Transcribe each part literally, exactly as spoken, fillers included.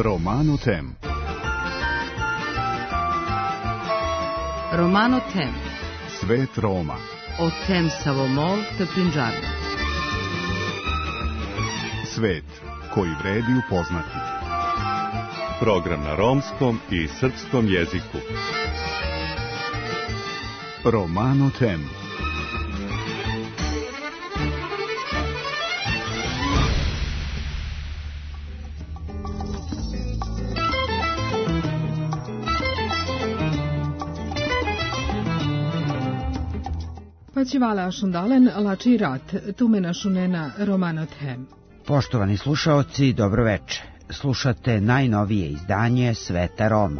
Romano Tem. Romano Tem. Svet Roma. O tem Savomol te Punjabi. Svet koji vredi upoznati. Program na romskom i srpskom jeziku. Romano Tem. Paćivala šundalen lači rat, tumena šunena Romano Tem. Poštovani slušaoci, dobroveče. Slušate najnovije izdanje Sveta Roma.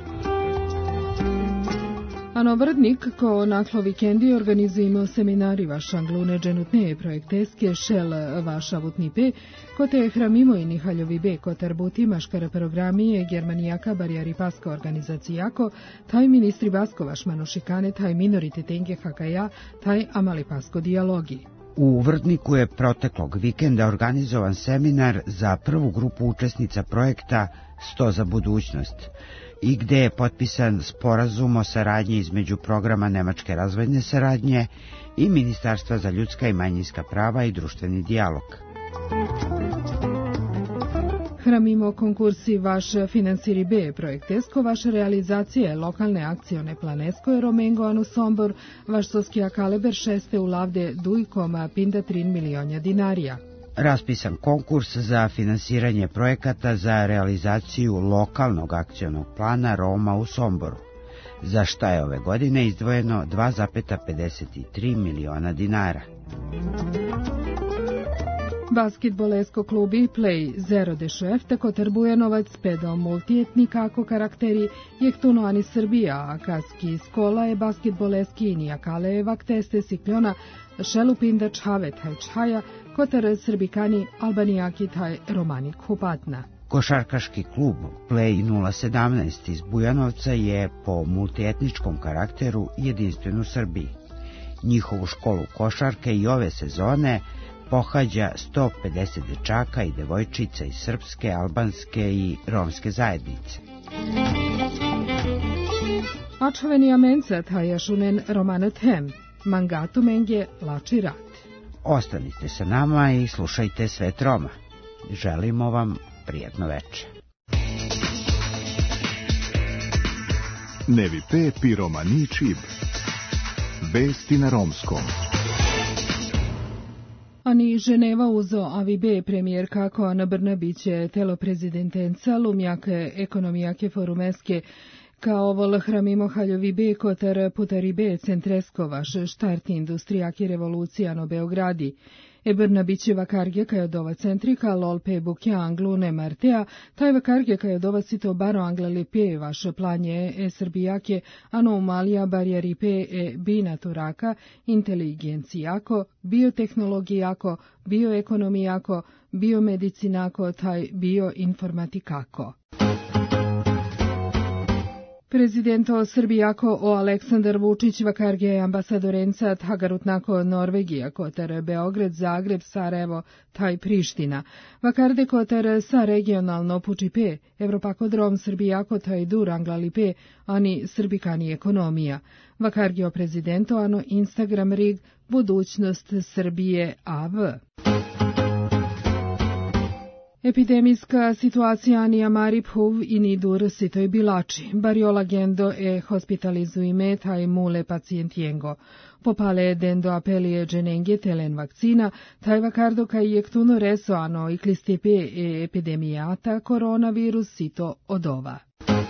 Ano Vrdnik, ko naklo vikendi organizujemo seminari vaš anglune dženutne projekteske šel vaša vutnipe, ko te hramimo i nihaljovi be, ko tarbuti maškara programije Germanijaka barijari paska organizacijako, taj ministri basko vaš manošikane, taj minoritete hakaja, taj amali pasko dijalogi. U Vrdniku je proteklog vikenda organizovan seminar za prvu grupu učesnica projekta sto za budućnost i gde je potpisan sporazum o saradnji između programa Nemačke razvojne saradnje i Ministarstva za ljudska i manjinska prava i društveni dijalog. Hramimo konkursi vaš finansiri B projektesko, vaše realizacije lokalne akcione planesko je Romengo anu Sombor, vaš soskija kaleber šeste u lavde dujkoma pinda trin milionja dinarija. Raspisan konkurs za finansiranje projekata za realizaciju lokalnog akcionog plana Roma u Somboru, za šta je ove godine izdvojeno dva zarez pedeset tri miliona dinara. Basketbolesko klubi Play Zero Dešef tako Trbujanovac pedo multietnika ako karakteri jehtuno ani Srbija, a kaski skola je basketboleski inijakale vakteste sikljona šelupinda čhave taj čhaja kotar srbikani albanijaki taj romanik hupatna. Košarkaški klub Play nula sedamnaest iz Bujanovca je po multietničkom karakteru jedinstven u Srbiji. Njihovu školu košarke i ove sezone pohađa sto pedeset dečaka i devojčica iz srpske, albanske i romske zajednice. Ačveni amenca taja šunen Romano Tem, mangatu menge lači rat. Ostanite sa nama i slušajte Svet Roma. Želimo vam prijatno veče. Nevi pe pi romani čib. Vesti na romskom. Ani Ženeva uzo avi be premijer kako Ana Brnabiće telo prezidentenca lumjake ekonomijake forumeske kao vol hramimo haljovi be kotar putari be centresko vaš štarti industrijaki revolucijano Beogradi. E Brnabićeva karge kaj od ova centrika lol pe bukja anglune martea, taj vakarge kaj od ova sito baro angla lepe vaš planje e srbijake anomalija barijari pe e binaturaka, inteligencijako, biotehnologijako, bioekonomijako, biomedicinako, taj bioinformatikako. Prezidento Srbijako o Aleksandar Vučić vakarge ambasadorenca Hagarutnako Norvegija kotar Beograd, Zagreb, Sarajevo, taj Priština. Vakarde kotar sa regionalno pučipe, Evropako drom Srbijako taj dur anglalipe, ani srbikani ekonomija. Vakarge o prezidento ano Instagram rig budućnost Srbije A V. Epidemijska situacija ni amari phuv i ni dur sitoj bilači. Bariola gendo e hospitalizuime taj mule pacijentijengo. Popale dendo apelije dženenge telen vakcina, taj vakardo kaj jektuno reso ano i klistepe e epidemijata koronavirus sito odova.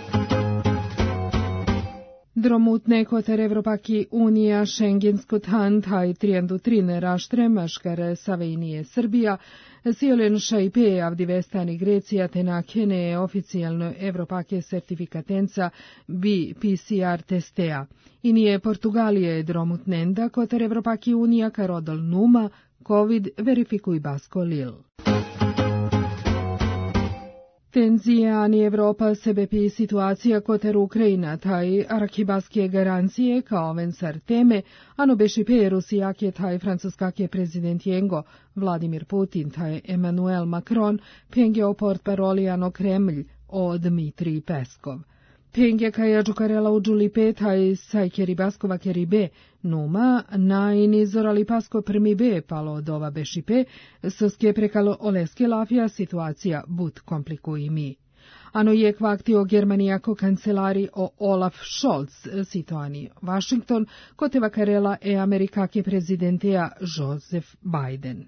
Dromutne kotar Evropaki unija šengensko tan taj trijandu trine raštre maškar savejnije Srbija, Siolen šajpe avdivestani Grecija te nakene oficijalno Evropake sertifikatenca bi P C R testea. I nije Portugalije dromutnenda kotar Evropaki unija karodol numa COVID verifikuj basko lil. Tenzije ani Evropa sebepi situacija kotar Ukrajina, taj arakibaske garancije kao vensar teme, ano bešipe Rusijake, taj francuskake prezidentijengo, Vladimir Putin, taj Emmanuel Macron, penge o port paroli ano Kremlj, o Dmitrij Peskov. Penge kaja Džukarela u Džulipe, taj sajkeri Baskova keribe, numa, najni zorali pasko prmibe, palo dova bešipe, soske prekalo oleske lafija situacija but komplikuji mi. Ano je kvaktio Germanijako kancelari o Olaf Scholz situani Washington, koteva karela e Amerikake prezidenteja Joseph Biden.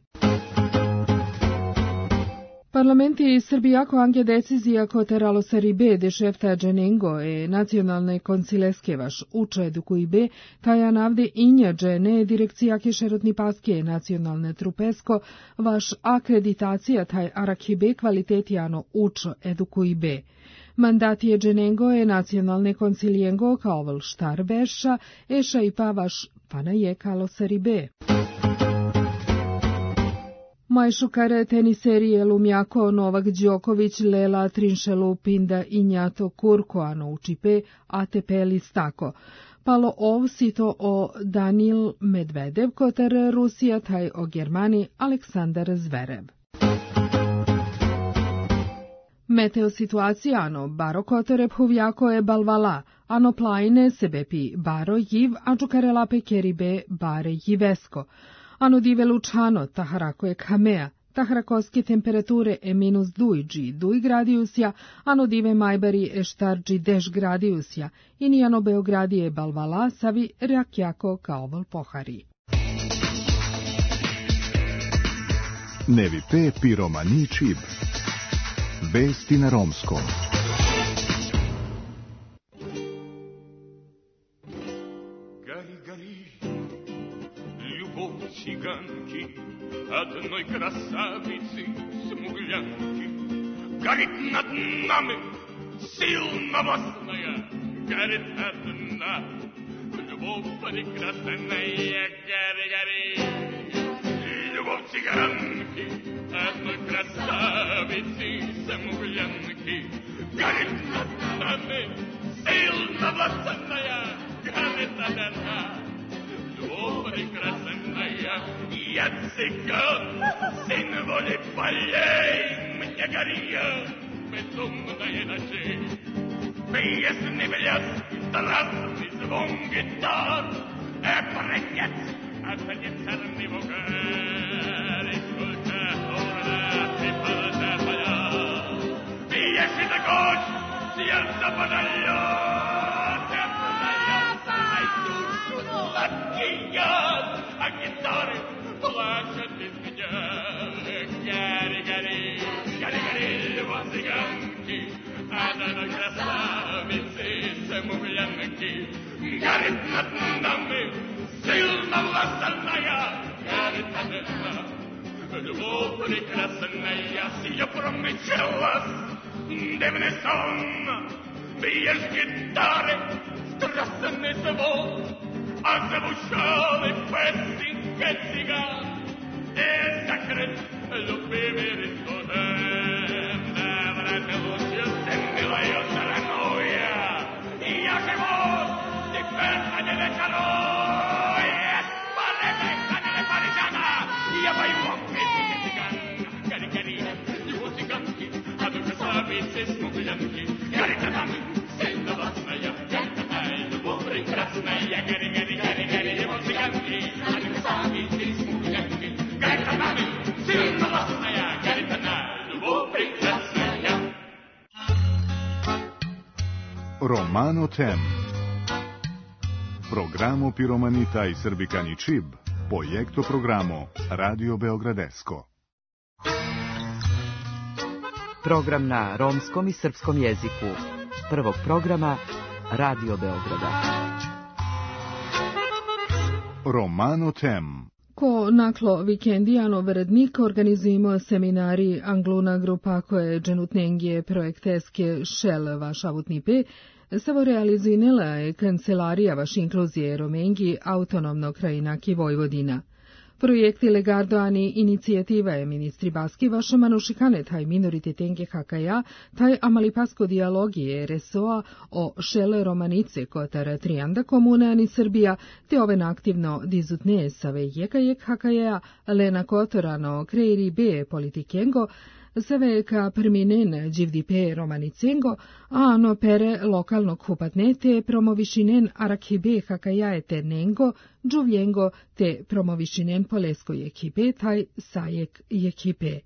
Parlamenti Srbijako ange decizija koteralo Saribe de šefta dženengo e nacionalne koncileskevaš uče edukuibe, taja navde inja džene direkcijake šerotni paske nacionalne trupesko, vaš akreditacija taj arakibe kvalitetijano učo edukuibe. Mandat je dženengo e nacionalne koncilijengo kao vol štar beša, eša i pa vaš pana je kalo Saribe. Majšukare teniserije Lumjako, Novak Đoković, Lela Trinšelu, Pinda i Njato Kurkoano učipe, A T P listako. Palo ov sito o Danil Medvedev, koter Rusija, taj o Germani Aleksandar Zverev. Meteo situacijano, baro kotere phuvjako e balvala, ano plajne sebepi baro jiv, a džukarelape keribe bare jivesko. Ano dive lučano, taharako je kamea, taharakoske temperature e minus dujđi, duj gradiusja, ano dive majbari e štarđi deš gradiusja, i ano beogradije balvala savi reakjako kao vol pohari. Nevi pe piromani čib. Vesti na romskom. Цыганки, одной красавицы смуглянки, горит над нами сильновостная, горит одна, любовь прекрасная, гори, гори, любовь цыганки, одной красавицы смуглянки, горит над нами сильновостная, горит одна. О, прекрасная, я цыган, сын воли полей, мне горят безумные ночи. Песни блеск, страстный звон гитар, э, привет, отнесарный вугар, и сколько урна и полоса моя. Если ты хочешь, сердце подает, теплая, ай, душу сладкий яд, а гитары плачут без меня. Гори, гори, гори, гори, любовь цыганки, одной красавицы смуглянки, горит над нами сильновластная, горит одна. Любовь прекрасная, с ее промычалась дивный сон, бьешь гитары, страстный звон, а звучали песенка цыган, и закрыт любимый ресторан. Добротелучью ты милою стороною, и я живу теперь ради вечерой. Порывай, канали парижана, я пою вам песенки цыган. Гори, гори, его цыганки, а душа славицы смуглянки, горит она мы, сильновластная, горит она любовь прекрасная. Гори, гори, гори, гори, его цыганки, а душа славицы смуглянки, горит она мы, сильновластная, горит она любовь прекрасная. Romano Tem. Programo Piromanita i Srbikani Čib, projekto programo Radio Beogradesko. Program na romskom i srpskom jeziku. Prvog programa Radio Beograda. Romano Tem. Ko naklo vikendijano vrednik organizujemo seminari Angluna grupa koje dženutnengije projekteske šel vaš avutnipe, Savo realizinila je kancelarija vaš inkluzije Romengi autonomno krajinaki Vojvodina. Projekti legardoani inicijativa je ministri Baski vaša manušikane taj minorititenge hakaja, taj amalipasko dialogije resoa o šele romanice kotar trijanda komuneani Srbija, te oven aktivno dizutne save jekajek hakaja, lena kotorano kreiri be politikengo, save ka perminen Givdipe Romanicengo, a no pere lokalno kupatnete promovišinen Arakibe Hakajaete Nengo, Džuvljengo te promovišinen Poleskoj ekipe taj Sajek ekipe.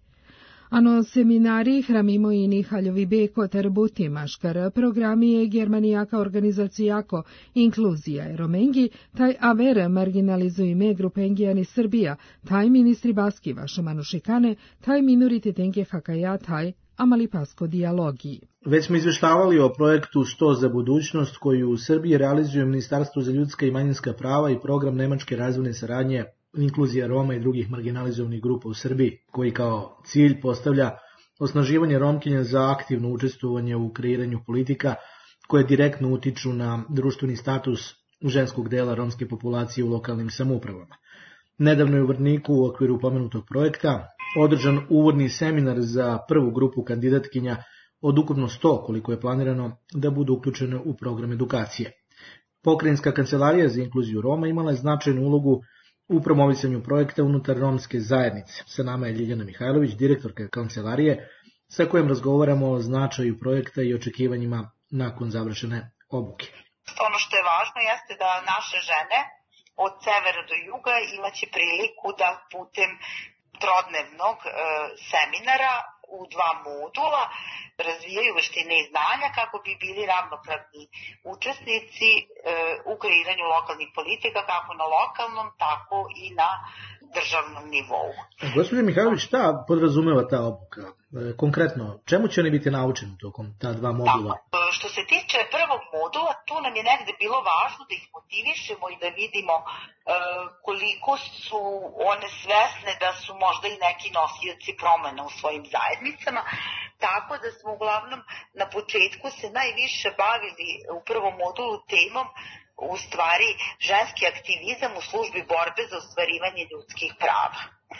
Ano seminari hramimo ini haljovi beko terbuti maškar programije germanijaka organizacijako inkluzija romengi taj aver marginalizujme grupengijani Srbija, taj ministri baski vašo manušikane, taj minoritetenge hakaja, taj amalipasko dijalogiji. Već smo izveštavali o projektu sto za budućnost koju u Srbiji realizuje Ministarstvo za ljudska i manjinska prava i program Nemačke razvojne saradnje inkluzija Roma i drugih marginalizovanih grupa u Srbiji, koji kao cilj postavlja osnaživanje Romkinja za aktivno učestvovanje u kreiranju politika koje direktno utiču na društveni status ženskog dela romske populacije u lokalnim samoupravama. Nedavno je u Vrniku u okviru pomenutog projekta održan uvodni seminar za prvu grupu kandidatkinja od ukupno sto koliko je planirano da budu uključene u program edukacije. Pokrajinska kancelarija za inkluziju Roma imala je značajnu ulogu u promovisanju projekta unutar romske zajednice. Sa nama je Ljiljana Mihajlović, direktorka kancelarije, sa kojom razgovaramo o značaju projekta i očekivanjima nakon završene obuke. Ono što je važno jeste da naše žene od severa do juga imaće priliku da putem trodnevnog e, seminara u dva modula razvijaju veštine i znanja kako bi bili ravnopravni učesnici e, u kreiranju lokalnih politika kako na lokalnom, tako i na državnom nivou. Gospođo Mihajlović, šta podrazumeva ta obuka? E, konkretno, čemu će oni biti naučeni tokom ta dva modula? Da, što se tiče prvog modula, tu nam je negde bilo važno da ih motivišemo i da vidimo e, koliko su one svesne da su možda i neki nosioci promena u svojim zajednicama, tako da smo uglavnom na početku se najviše bavili u prvom modulu temom u stvari ženski aktivizam u službi borbe za ostvarivanje ljudskih prava.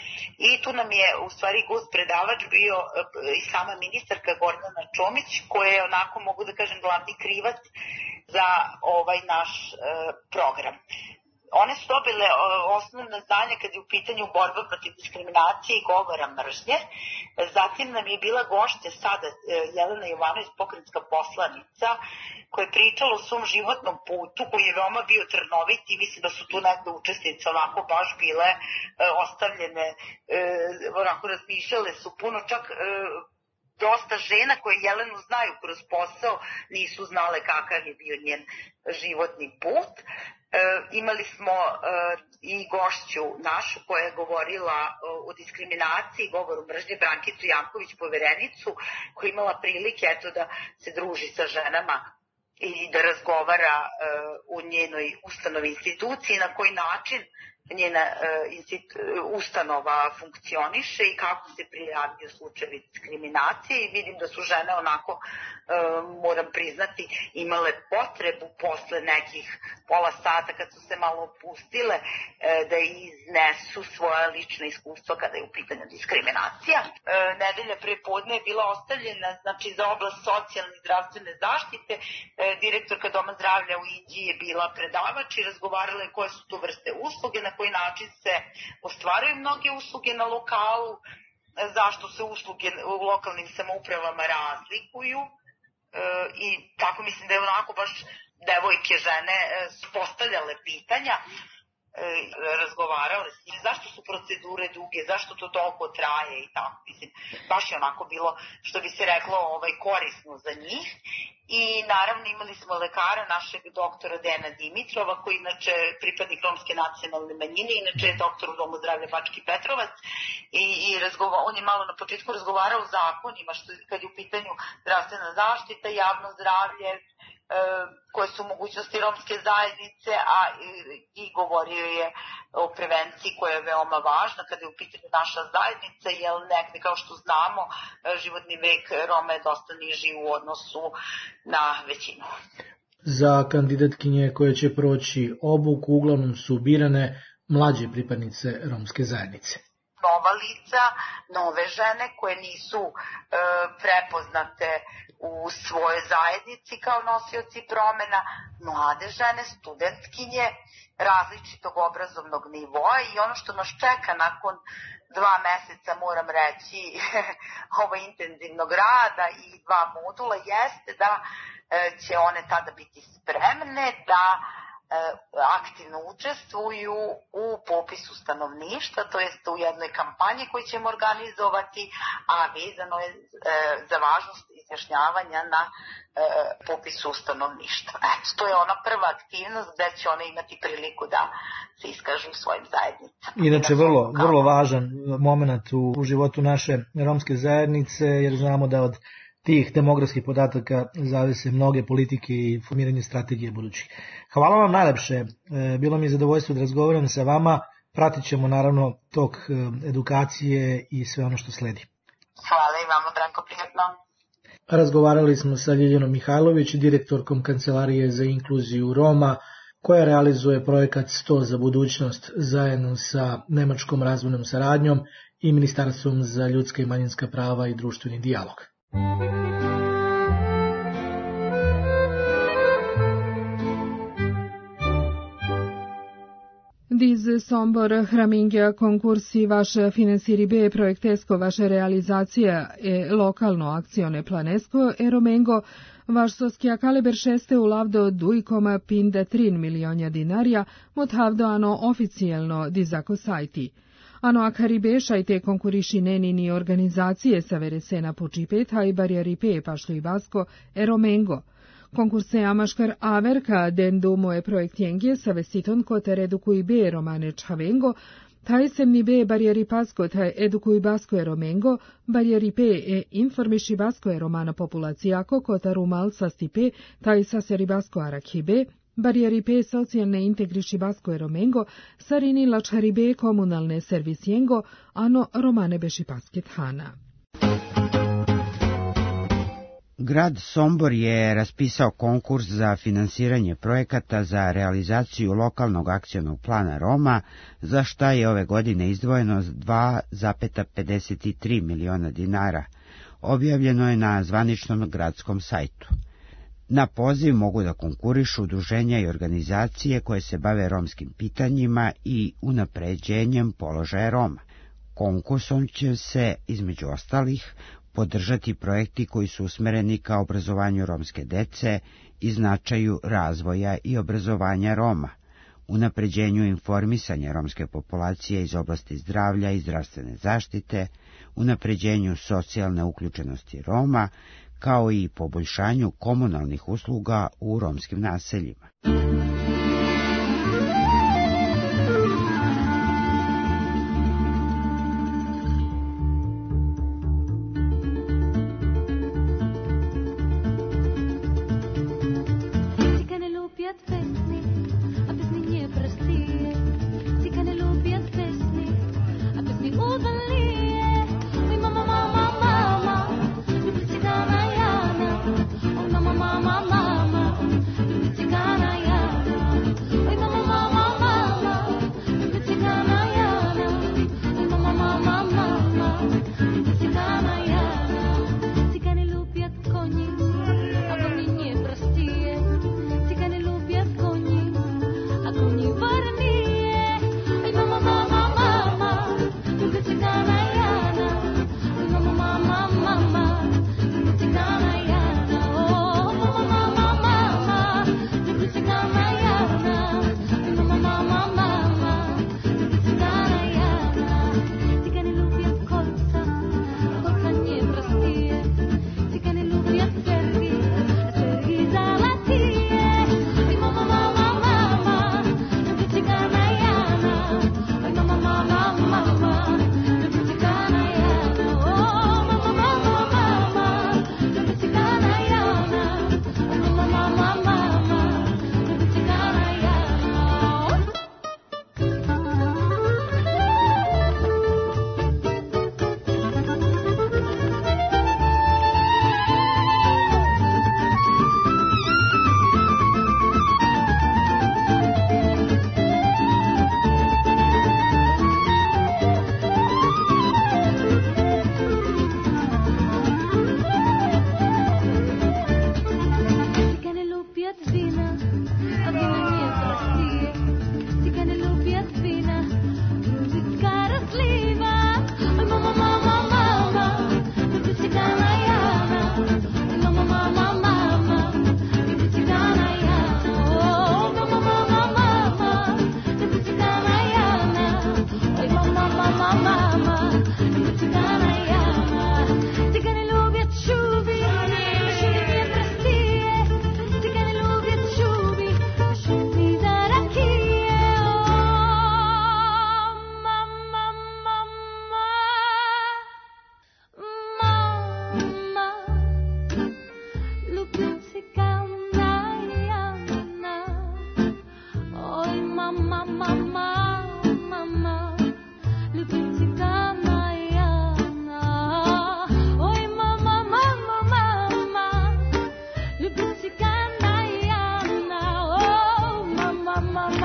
I tu nam je u stvari gost predavač bio i sama ministarka Gordana Čomić, koja je onako, mogu da kažem, glavni krivac za ovaj naš e, program. One su dobile osnovna znanja kad je u pitanju borba protiv diskriminacije i govora mržnje. Zatim nam je bila gošća sada Jelena Jovanović, pokrajinska poslanica, koja je pričala o svom životnom putu, koji je veoma bio trnovit i mislim da su tu negde učesnice onako baš bile e, ostavljene, e, onako razmišljale su puno, čak e, dosta žena koje Jelenu znaju kroz posao nisu znale kakav je bio njen životni put. E, imali smo e, i gošću našu koja je govorila o, o diskriminaciji, govoru mržnje, Brankicu Janković, poverenicu, koja je imala prilike eto, da se druži sa ženama i da razgovara e, u njenoj ustanovi instituciji, na koji način njena e, institu, ustanova funkcioniše i kako se prijavljaju slučajevi diskriminacije i vidim da su žene onako, e, moram priznati, imale potrebu posle nekih pola sata kad su se malo opustile e, da iznesu svoja lična iskustva kada je u pitanju diskriminacija. E, nedelja pre podne je bila ostavljena znači, za oblast socijalne i zdravstvene zaštite. E, direktorka Doma zdravlja u Inđiji je bila predavač i razgovarala je koje su to vrste usluge, na koji način se ostvaruju mnoge usluge na lokalu, zašto se usluge u lokalnim samoupravama razlikuju e, i tako mislim da je onako baš devojke žene postavljale pitanja, e, razgovarale s njim, zašto su procedure duge, zašto to toliko traje i tako, mislim, baš je onako bilo, što bi se reklo, ovaj, korisno za njih. I naravno imali smo lekara, našeg doktora Dejana Dimitrova, koji inače pripadnik romske nacionalne manjine, inače je doktor u Domu zdravlja Bački Petrovac i, i razgova, on je malo na početku razgovarao o zakonima, što kad je u pitanju zdravstvena zaštita, javno zdravlje, e, koje su mogućnosti romske zajednice, a i, i govorio je o prevenciji koja je veoma važna kada je u pitanju naša zajednica, jer nekde kao što znamo životni vek Roma je dosta niži u odnosu na većinu. Za kandidatkinje koje će proći obuku uglavnom su birane mlađe pripadnice romske zajednice. nova lica, nove žene koje nisu e, prepoznate u svojoj zajednici kao nosioci promena, mlade žene, studentkinje različitog obrazovnog nivoa i ono što nas čeka nakon dva meseca, moram reći, ovo intenzivnog rada i dva modula jeste da e, će one tada biti spremne da aktivno učestvuju u popisu stanovništva, to jest u jednoj kampanji koju ćemo organizovati, a vezano je za važnost izjašnjavanja na popisu stanovništva. Eto, to je ona prva aktivnost gde će one imati priliku da se iskažu u svojim zajednicama. Inače, vrlo, vrlo važan moment u, u životu naše romske zajednice, jer znamo da od tih demografskih podataka zavise mnoge politike i formiranje strategije budućih. Hvala vam najlepše, bilo mi je zadovoljstvo da razgovaram sa vama, pratit ćemo naravno tok edukacije i sve ono što sledi. Hvala i vama, Branko, prijatno. Razgovarali smo sa Ljiljanom Mihajlović, direktorkom Kancelarije za inkluziju Roma, koja realizuje projekat sto za budućnost zajedno sa Nemačkom razvojnom saradnjom i Ministarstvom za ljudska i manjinska prava i društveni dijalog. Diz Sombor Hramingja konkursi vaše finansiri B projektesko vaše realizacija e lokalno akcione planesko e Romengo vaš soskija kaliber šeste u lavdo dujkoma pinda trin milionja dinarja mot havdo ano oficijelno dizako sajti. Ano akaribe šajte konkuriši nenini organizacije sa veresena počipet ha i barjaripe pašli vasko e Romengo. Konkurse amaškar averka den domo e projektjengje sa vesiton kote redukuj be romane čhavengo, taj semni be barjeri pasko taj edukuj basko e Romengo, barjeri pe e informiši basko e romana populacijako kota rumal sa stipe taj sa seri basko arakhibe, barjeri pe socijalne integriši basko e Romengo, sarini lačharibe komunalne servisjengo, ano romane beši pasket hana. Grad Sombor je raspisao konkurs za finansiranje projekata za realizaciju lokalnog akcionog plana Roma, za šta je ove godine izdvojeno dva zarez pedeset tri miliona dinara. Objavljeno je na zvaničnom gradskom sajtu. Na poziv mogu da konkurišu udruženja i organizacije koje se bave romskim pitanjima i unapređenjem položaja Roma. Konkursom će se, između ostalih, podržati projekti koji su usmereni ka obrazovanju romske dece i značaju razvoja i obrazovanja Roma, unapređenju informisanja romske populacije iz oblasti zdravlja i zdravstvene zaštite, unapređenju socijalne uključenosti Roma, kao i poboljšanju komunalnih usluga u romskim naseljima. Mama, mama, mama, mama,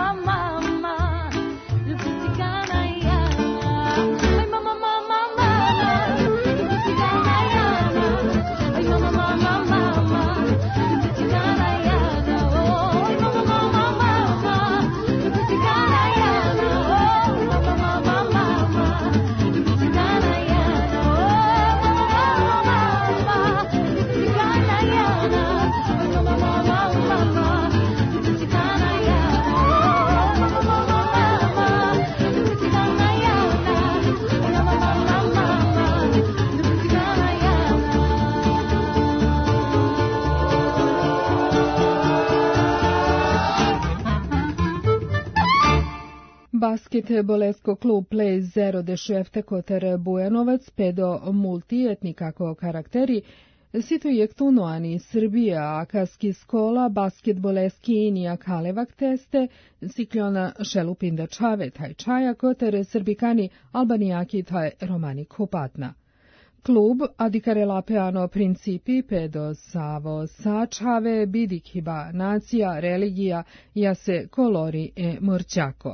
Basketbolesko klub Play zero dešefte Kotar Bujanovac pedo multietnikako karakteri situjektu noani Srbija akaski skola basketboleski inija kalevak teste sikljona šelupinda čave taj čaja Kotar srbikani albanijaki taj romani kupatna. Klub adikarelapeano principi pedo savo sačave bidik hiba nacija religija jase kolori e morčako.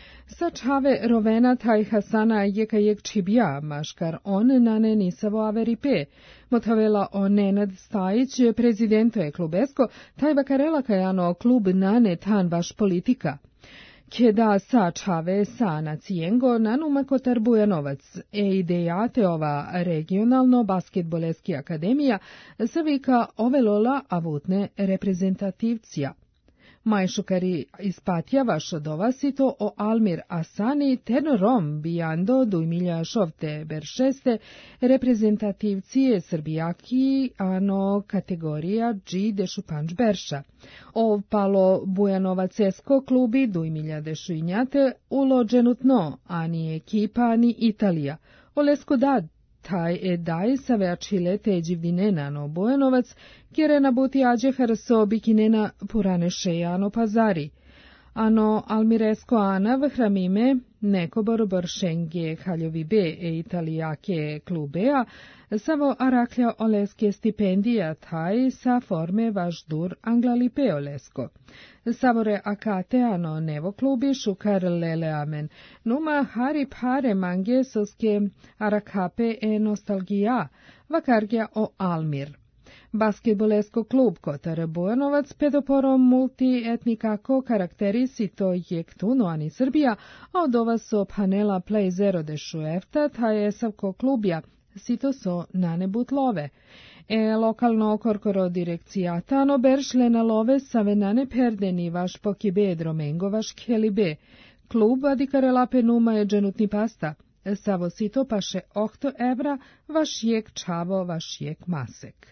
Sačave rovena taj Hasana jeka jek čibja, maškar on nane nisavo averipe. Motavela o Nenad Stajić, prezidento je klubesko, taj vakarela kajano klub nane tan vaš politika. Keda sačave sa nacijengo nanuma Kotar Bujanovac, e idejate ova regionalno basketboleski akademija, savika ovelola avutne reprezentativcija. Majšukari ispatja vaš dovasito o Almir Asani ten rom bijando dujmilja šovte beršeste reprezentativcije Srbijaki ano kategorija G dešupanč berša. O palo Bujanovacesko klubi dujmilja dešuinjate ulo dženutno, ani ekipa ni Italija. Olesko dad taj e daj sa veačile teđivdine no Bujanovac, kjere nabuti ađe harso bikinena purane šejano pazari. Ano almiresko ana vhramime neko borobor šenge haljovi be e italijake klubea, savo araklja oleske stipendija taj sa forme vaš dur anglalipe olesko. Savore akate ano nevo klubi šukar lele amen, numa hari pare mange soske arakape e nostalgija, vakargja o Almir. Basketbolesko klub Kotar Bujanovac pedoporo multietnikako karakterisi to jektuno ani Srbija, a od ova so panela Play zero dešuefta, ta je savko klubja, sito so nane butlove. E lokalno korkoro direkcijata no beršle na love savenane perdeni vaš pokibe dromengo vaš kelibe. Klub adikarelape numa je dženutni pasta. Savo sito paše ohto evra, vaš jek čavo, vaš jek masek.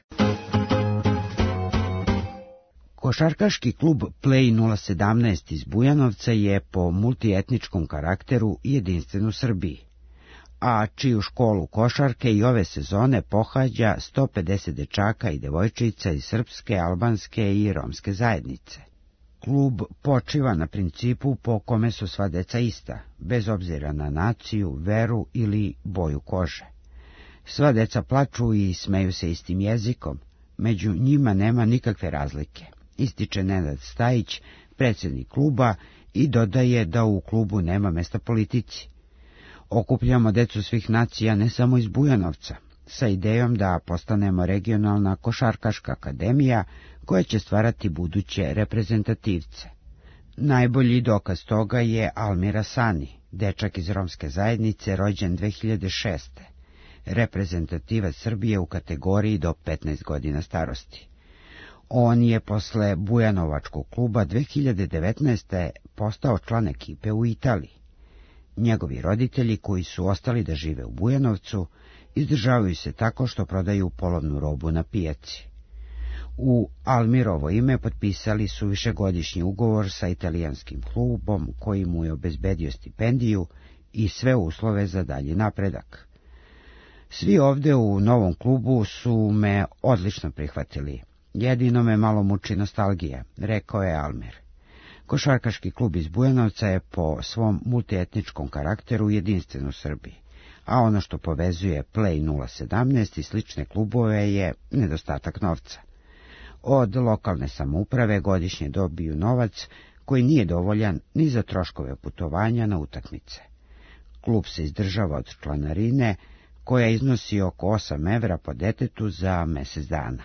Košarkaški klub Play nula sedamnaest iz Bujanovca je po multietničkom karakteru jedinstven u Srbiji, a čiju školu košarke i ove sezone pohađa sto pedeset dečaka i devojčica iz srpske, albanske i romske zajednice. Klub počiva na principu po kome su sva deca ista, bez obzira na naciju, veru ili boju kože. Sva deca plaču i smeju se istim jezikom, među njima nema nikakve razlike, ističe Nenad Stajić, predsjednik kluba, i dodaje da u klubu nema mesta politici. Okupljamo decu svih nacija ne samo iz Bujanovca, sa idejom da postanemo regionalna košarkaška akademija koja će stvarati buduće reprezentativce. Najbolji dokaz toga je Almir Asani, dečak iz romske zajednice rođen dve hiljade šeste. Reprezentativac Srbije u kategoriji do petnaest godina starosti. On je posle Bujanovačkog kluba dve hiljade devetnaeste. postao član ekipe u Italiji. Njegovi roditelji, koji su ostali da žive u Bujanovcu, izdržavaju se tako što prodaju polovnu robu na pijaci. U Almirovo ime potpisali su višegodišnji ugovor sa italijanskim klubom koji mu je obezbedio stipendiju i sve uslove za dalji napredak. Svi ovde u novom klubu su me odlično prihvatili. Jedino me malo muči nostalgija, rekao je Almir. Košarkaški klub iz Bujanovca je po svom multietničkom karakteru jedinstven u Srbiji, a ono što povezuje Play nula sedamnaest i slične klubove je nedostatak novca. Od lokalne samouprave godišnje dobiju novac koji nije dovoljan ni za troškove putovanja na utakmice. Klub se izdržava od članarine, koja iznosi oko osam evra po detetu za mesec dana.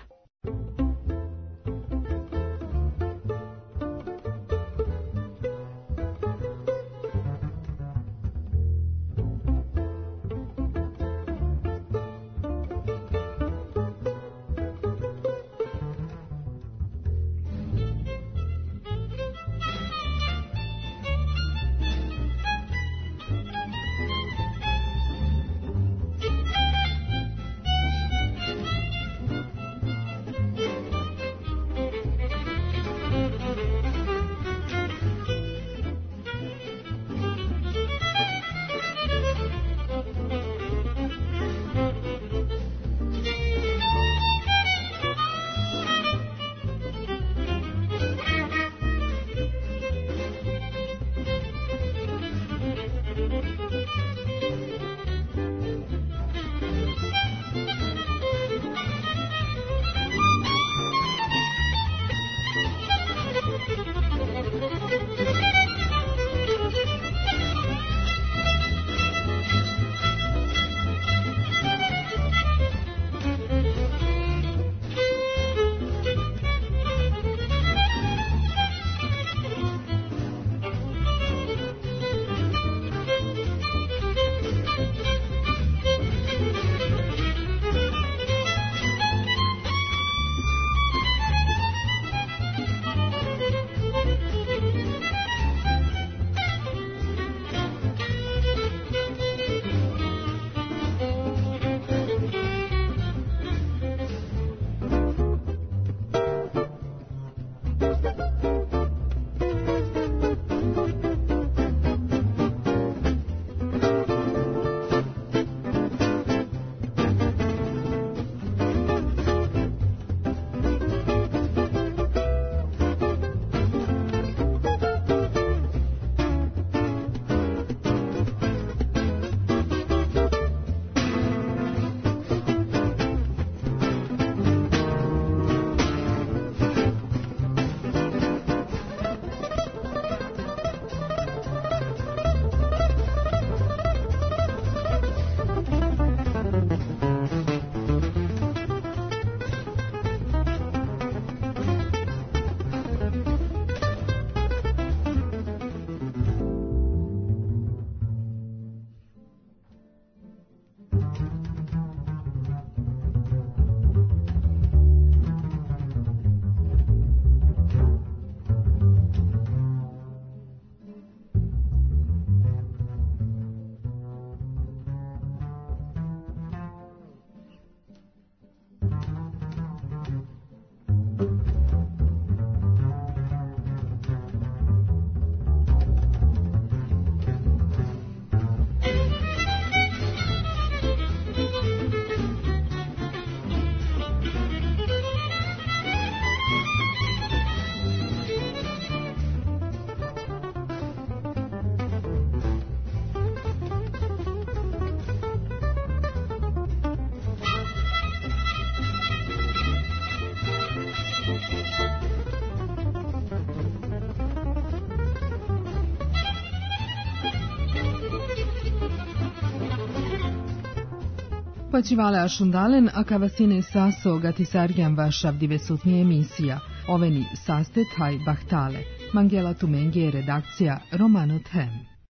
Počivale ašundalen, a kavasine saso gatisarjan vašav divesutni emisija. Oveni sastet haj bahtale. Mangela Tumengije redakcija Romano Them.